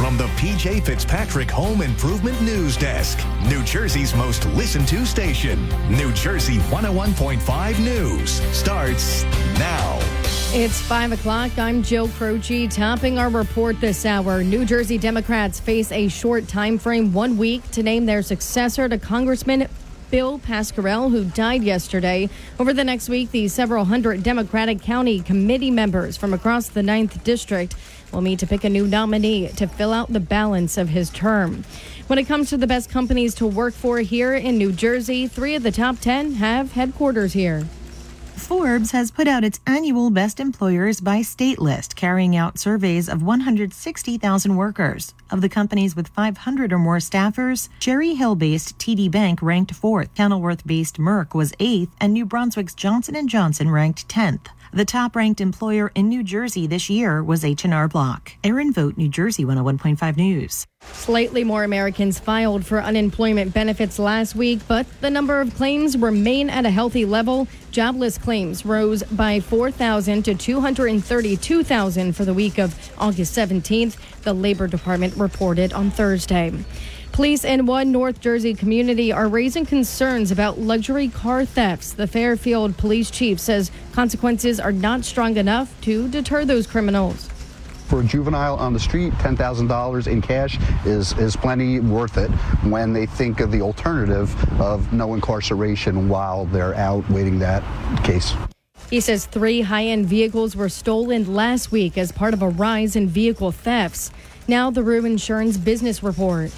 from the PJ Fitzpatrick Home Improvement News Desk, New Jersey's most listened to station. New Jersey 101.5 News starts now. It's 5 o'clock. I'm Jill Croce. Topping our report this hour, New Jersey Democrats face a short time frame, 1 week, to name their successor to Congressman Bill Pascrell, who died yesterday. Over the next week, the several hundred Democratic County committee members from across the 9th District will meet to pick a new nominee to fill out the balance of his term. When it comes to the best companies to work for here in New Jersey, 3 of the top 10 have headquarters here. Forbes has put out its annual Best Employers by State list, carrying out surveys of 160,000 workers. Of the companies with 500 or more staffers, Cherry Hill-based TD Bank ranked 4th, Kenilworth-based Merck was 8th, and New Brunswick's Johnson & Johnson ranked 10th. The top-ranked employer in New Jersey this year was H&R Block. Erin Vogt, New Jersey 101.5 News. Slightly more Americans filed for unemployment benefits last week, but the number of claims remain at a healthy level. Jobless claims rose by 4,000 to 232,000 for the week of August 17th, the Labor Department reported on Thursday. Police in one North Jersey community are raising concerns about luxury car thefts. The Fairfield police chief says consequences are not strong enough to deter those criminals. For a juvenile on the street, $10,000 in cash is plenty worth it when they think of the alternative of no incarceration while they're out waiting that case. He says 3 high-end vehicles were stolen last week as part of a rise in vehicle thefts. Now the Rue Insurance Business Report.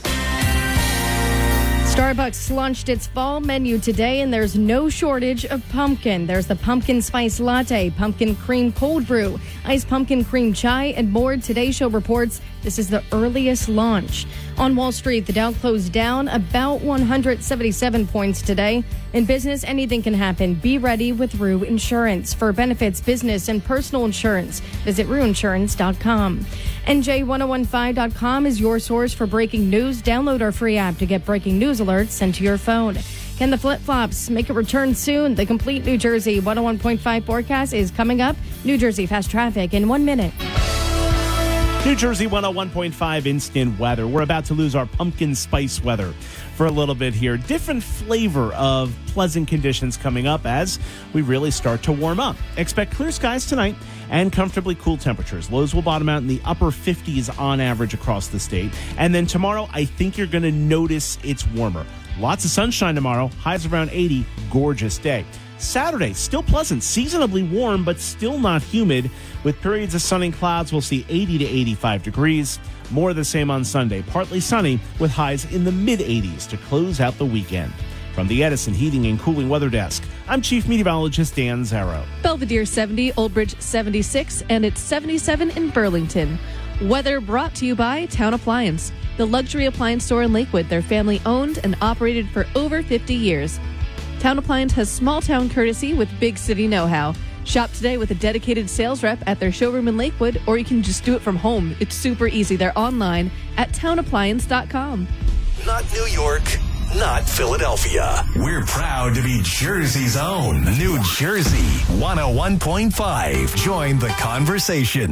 Starbucks launched its fall menu today, and there's no shortage of pumpkin. There's the pumpkin spice latte, pumpkin cream cold brew, iced pumpkin cream chai, and more. Today Show reports this is the earliest launch. On Wall Street, the Dow closed down about 177 points today. In business, anything can happen. Be ready with Rue Insurance. For benefits, business, and personal insurance, visit RueInsurance.com. NJ1015.com is your source for breaking news. Download our free app to get breaking news alerts sent to your phone. Can the flip-flops make a return soon? The complete New Jersey 101.5 forecast is coming up. New Jersey Fast Traffic in 1 minute. New Jersey 101.5 instant weather. We're about to lose our pumpkin spice weather for a little bit here. Different flavor of pleasant conditions coming up as we really start to warm up. Expect clear skies tonight and comfortably cool temperatures. Lows will bottom out in the upper 50s on average across the state. And then tomorrow, I think you're going to notice it's warmer. Lots of sunshine tomorrow. Highs around 80. Gorgeous day. Saturday, still pleasant, seasonably warm, but still not humid. With periods of sun and clouds, we'll see 80 to 85 degrees. More of the same on Sunday, partly sunny with highs in the mid-80s to close out the weekend. From the Edison Heating and Cooling Weather Desk, I'm Chief Meteorologist Dan Zarrow. Belvedere 70, Old Bridge 76, and it's 77 in Burlington. Weather brought to you by Town Appliance, the luxury appliance store in Lakewood. They're family-owned and operated for over 50 years. Town Appliance has small-town courtesy with big city know-how. Shop today with a dedicated sales rep at their showroom in Lakewood, or you can just do it from home. It's super easy. They're online at townappliance.com. Not New York, not Philadelphia. We're proud to be Jersey's own New Jersey 101.5. Join the conversation.